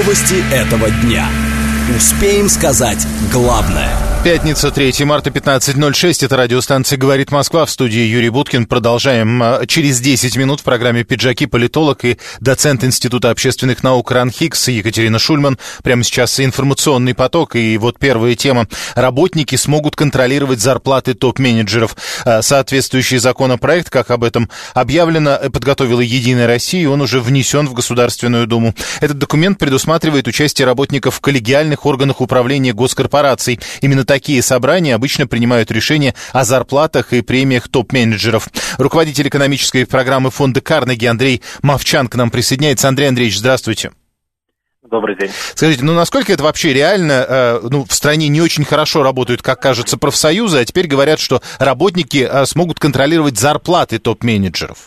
Новости этого дня. Успеем сказать главное. Пятница, 3 марта, 15:06. Это радиостанция «Говорит Москва». В студии Юрий Буткин. Продолжаем через 10 минут в программе «Пиджаки». Политолог и доцент Института общественных наук РАН Хикс Екатерина Шульман. Прямо сейчас информационный поток. И вот первая тема. Работники смогут контролировать зарплаты топ-менеджеров. Соответствующий законопроект, как об этом объявлено, подготовила «Единая Россия», и он уже внесен в Государственную Думу. Этот документ предусматривает участие работников в коллегиальных органах управления госкорпораций. Именно такие собрания обычно принимают решения о зарплатах и премиях топ-менеджеров. Руководитель экономической программы фонда Карнеги Андрей Мовчан к нам присоединяется. Андрей Андреевич, здравствуйте. Добрый день. Скажите, насколько это вообще реально? В стране не очень хорошо работают, как кажется, профсоюзы, а теперь говорят, что работники смогут контролировать зарплаты топ-менеджеров.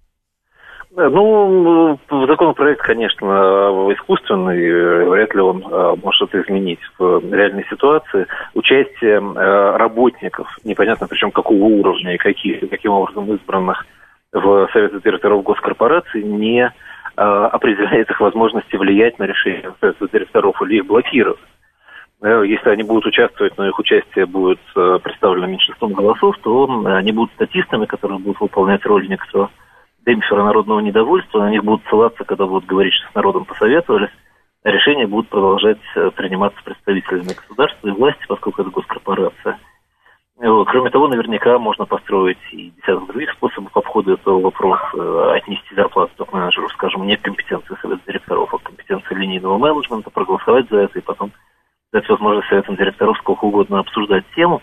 Законопроект, конечно, искусственный, вряд ли он может это изменить в реальной ситуации. Участие работников, непонятно причем какого уровня и каким образом избранных в Совете директоров госкорпораций, не определяет их возможности влиять на решение Совета директоров или их блокировать. Если они будут участвовать, но их участие будет представлено меньшинством голосов, то они будут статистами, которые будут выполнять роль некоторого демпфера народного недовольства, на них будут ссылаться, когда будут говорить, что с народом посоветовались, а решения будут продолжать приниматься представителями государства и власти, поскольку это госкорпорация. Кроме того, наверняка можно построить и десяток других способов обхода этого вопроса, отнести зарплату топ-менеджеру, скажем, не к компетенции совета директоров, а к компетенции линейного менеджмента, проголосовать за это и потом дать возможность советам директоров сколько угодно обсуждать тему.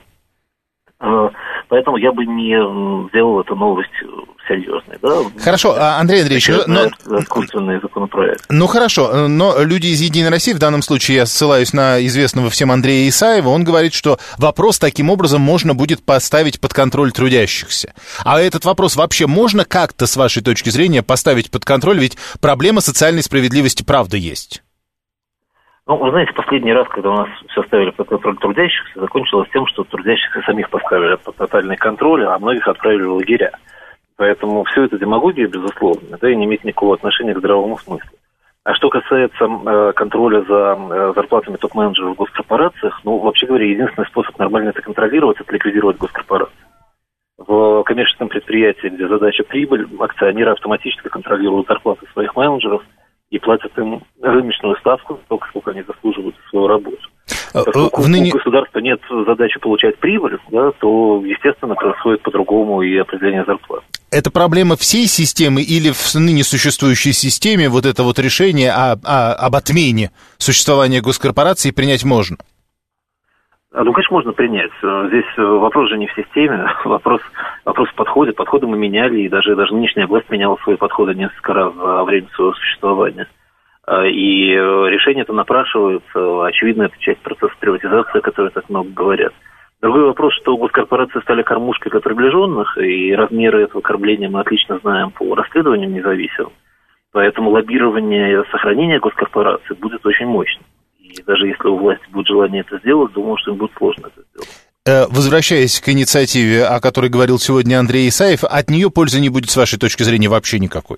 Поэтому я бы не сделал эту новость серьезной. Да? Хорошо, Андрей Андреевич, искусственный законопроект. Хорошо, но люди из «Единой России», в данном случае я ссылаюсь на известного всем Андрея Исаева, он говорит, что вопрос таким образом можно будет поставить под контроль трудящихся. А этот вопрос вообще можно как-то, с вашей точки зрения, поставить под контроль? Ведь проблема социальной справедливости правда есть. Вы знаете, последний раз, когда у нас все ставили под контроль трудящихся, закончилось тем, что трудящихся самих поставили под тотальный контроль, а многих отправили в лагеря. Поэтому все это демагогия, безусловно, и не имеет никакого отношения к здравому смыслу. А что касается контроля за зарплатами топ-менеджеров в госкорпорациях, вообще говоря, единственный способ нормально это контролировать, это ликвидировать госкорпорации. В коммерческом предприятии, где задача прибыль, акционеры автоматически контролируют зарплаты своих менеджеров и платят им рыночную ставку, столько, сколько они заслуживают за свою работу. Поскольку у государства нет задачи получать прибыль, то, естественно, происходит по-другому и определение зарплат. Это проблема всей системы или в ныне существующей системе вот это вот решение об отмене существования госкорпорации принять можно? Конечно, можно принять. Здесь вопрос же не в системе, вопрос в подходе. Подходы мы меняли, и даже нынешняя власть меняла свои подходы несколько раз за время своего существования. И решение это напрашивается. Очевидно, это часть процесса приватизации, о которой так много говорят. Другой вопрос, что госкорпорации стали кормушкой для приближенных, и размеры этого кормления мы отлично знаем по расследованиям независимым. Поэтому лоббирование сохранения госкорпораций будет очень мощным. И даже если у власти будет желание это сделать, думаю, что им будет сложно это сделать. Возвращаясь к инициативе, о которой говорил сегодня Андрей Исаев, от нее пользы не будет, с вашей точки зрения, вообще никакой?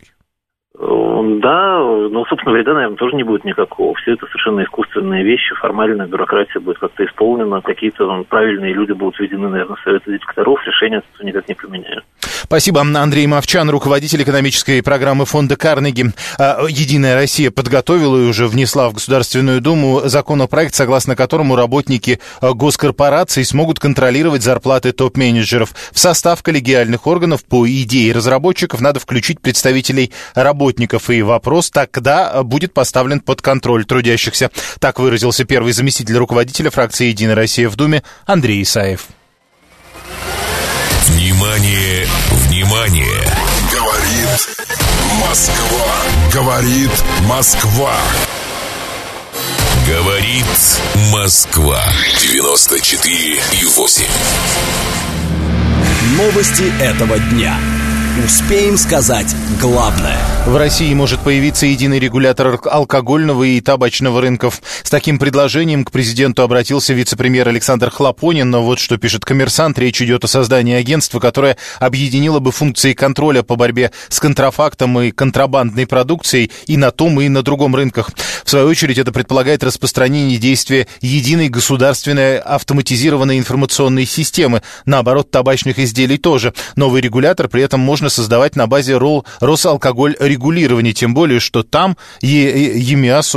Да, собственно, вреда, наверное, тоже не будет никакого. Все это совершенно искусственные вещи, формальная бюрократия будет как-то исполнена, какие-то правильные люди будут введены, наверное, в Совет директоров, решения это никак не поменяют. Спасибо. Андрей Мовчан, руководитель экономической программы фонда Карнеги. «Единая Россия» подготовила и уже внесла в Государственную Думу законопроект, согласно которому работники госкорпораций смогут контролировать зарплаты топ-менеджеров. В состав коллегиальных органов, по идее разработчиков, надо включить представителей работников. И вопрос тогда будет поставлен под контроль трудящихся. Так выразился первый заместитель руководителя фракции «Единая Россия» в Думе Андрей Исаев. Внимание, внимание! Говорит Москва. Говорит Москва. Говорит Москва. 94,8. Новости этого дня. Успеем сказать главное. В России может появиться единый регулятор алкогольного и табачного рынков. С таким предложением к президенту обратился вице-премьер Александр Хлопонин. Но вот что пишет «Коммерсант». Речь идет о создании агентства, которое объединило бы функции контроля по борьбе с контрафактом и контрабандной продукцией и на том, и на другом рынках. В свою очередь, это предполагает распространение действия единой государственной автоматизированной информационной системы. Наоборот, табачных изделий тоже. Новый регулятор при этом можно создавать на базе Росалкогольрегулирования, тем более, что там ЕГАИС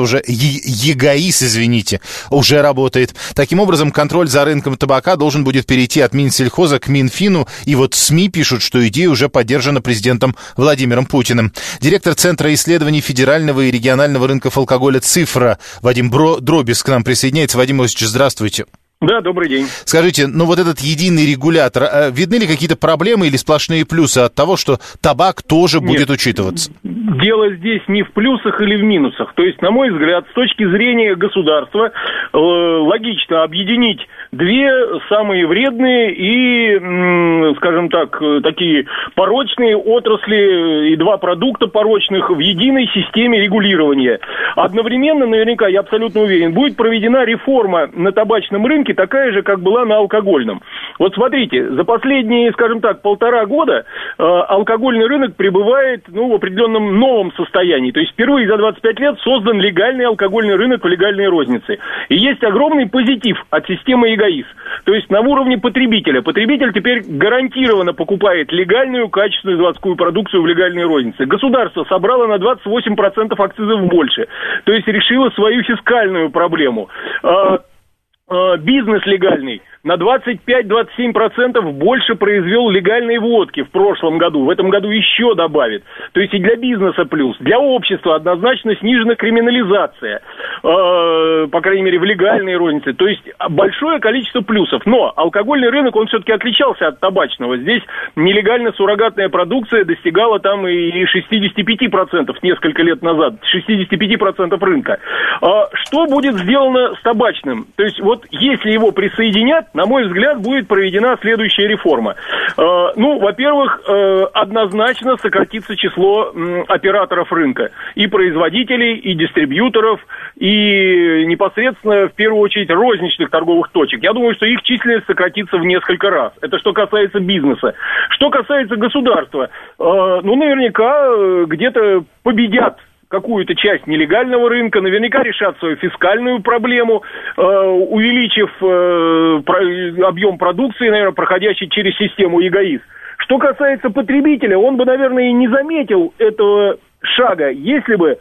уже работает. Таким образом, контроль за рынком табака должен будет перейти от Минсельхоза к Минфину, и вот СМИ пишут, что идея уже поддержана президентом Владимиром Путиным. Директор Центра исследований федерального и регионального рынков алкоголя «Цифра» Вадим Дробис к нам присоединяется. Вадим Осипович, здравствуйте. Да, добрый день. Скажите, ну вот этот единый регулятор, видны ли какие-то проблемы или сплошные плюсы от того, что табак тоже будет учитываться? Дело здесь не в плюсах или в минусах. То есть, на мой взгляд, с точки зрения государства, логично объединить две самые вредные и, скажем так, такие порочные отрасли и два продукта порочных в единой системе регулирования. Одновременно, наверняка, я абсолютно уверен, будет проведена реформа на табачном рынке, такая же, как была на алкогольном. Вот смотрите, за последние, скажем так, 1,5 года алкогольный рынок пребывает, в определенном новом состоянии. То есть впервые за 25 лет создан легальный алкогольный рынок в легальной рознице. И есть огромный позитив от системы ЕГАИС. То есть на уровне потребителя. Потребитель теперь гарантированно покупает легальную, качественную заводскую продукцию в легальной рознице. Государство собрало на 28% акцизов больше. То есть решило свою фискальную проблему. Бизнес легальный на 25-27% больше произвел легальной водки в прошлом году. В этом году еще добавит. То есть и для бизнеса плюс. Для общества однозначно снижена криминализация. По крайней мере, в легальной рознице. То есть большое количество плюсов. Но алкогольный рынок, он все-таки отличался от табачного. Здесь нелегально суррогатная продукция достигала там и 65% несколько лет назад. 65% рынка. Что будет сделано с табачным? То есть вот если его присоединят, на мой взгляд, будет проведена следующая реформа. Во-первых, однозначно сократится число операторов рынка. И производителей, и дистрибьюторов, и непосредственно, в первую очередь, розничных торговых точек. Я думаю, что их численность сократится в несколько раз. Это что касается бизнеса. Что касается государства, наверняка где-то победят какую-то часть нелегального рынка, наверняка решат свою фискальную проблему, увеличив объем продукции, наверное, проходящей через систему ЕГАИС. Что касается потребителя, он бы, наверное, и не заметил этого шага, если бы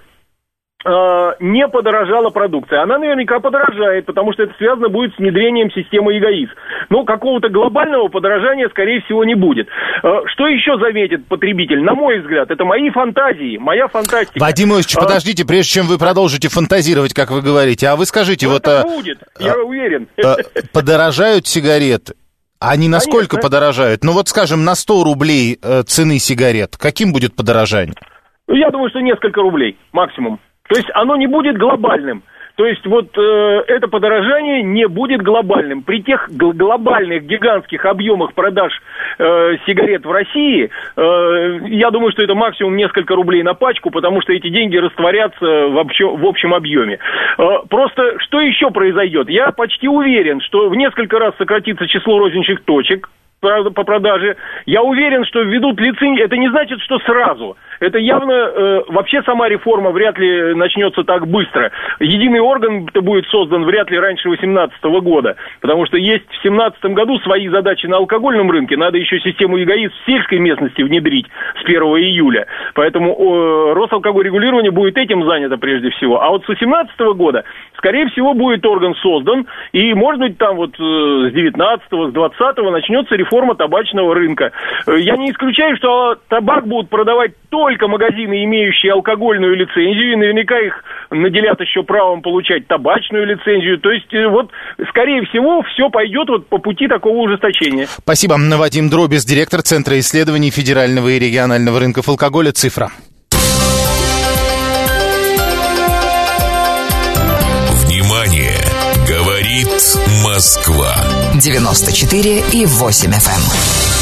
не подорожала продукция. Она наверняка подорожает, потому что это связано будет с внедрением системы ЕГАИС. Но какого-то глобального подорожания, скорее всего, не будет. Что еще заметит потребитель? На мой взгляд, это мои фантазии, моя фантастика. Вадим Ильич, подождите, прежде чем вы продолжите фантазировать, как вы говорите, а вы скажите, это будет, я уверен. Подорожают сигареты? Они насколько подорожают? Скажем, на 100 рублей цены сигарет. Каким будет подорожание? Я думаю, что несколько рублей максимум. То есть оно не будет глобальным. То есть это подорожание не будет глобальным. При тех глобальных гигантских объемах продаж сигарет в России, я думаю, что это максимум несколько рублей на пачку, потому что эти деньги растворятся в общем объеме. Просто что еще произойдет? Я почти уверен, что в несколько раз сократится число розничных точек по продаже. Я уверен, что введут лицензии. Это не значит, что сразу. Это явно... вообще сама реформа вряд ли начнется так быстро. Единый орган-то будет создан вряд ли раньше 2018 года. Потому что есть в 2017 году свои задачи на алкогольном рынке. Надо еще систему ЕГАИС в сельской местности внедрить с 1 июля. Поэтому Росалкогольрегулирование будет этим занято прежде всего. А вот с 2018 года, скорее всего, будет орган создан. И, может быть, там с 19-го, с 20-го начнется реформа табачного рынка. Я не исключаю, что табак будут продавать только магазины, имеющие алкогольную лицензию, и наверняка их наделят еще правом получать табачную лицензию. То есть, скорее всего, все пойдет по пути такого ужесточения. Спасибо. Вадим Дробис, директор Центра исследований федерального и регионального рынков алкоголя «Цифра». Внимание! Говорит Москва. 94,8 FM.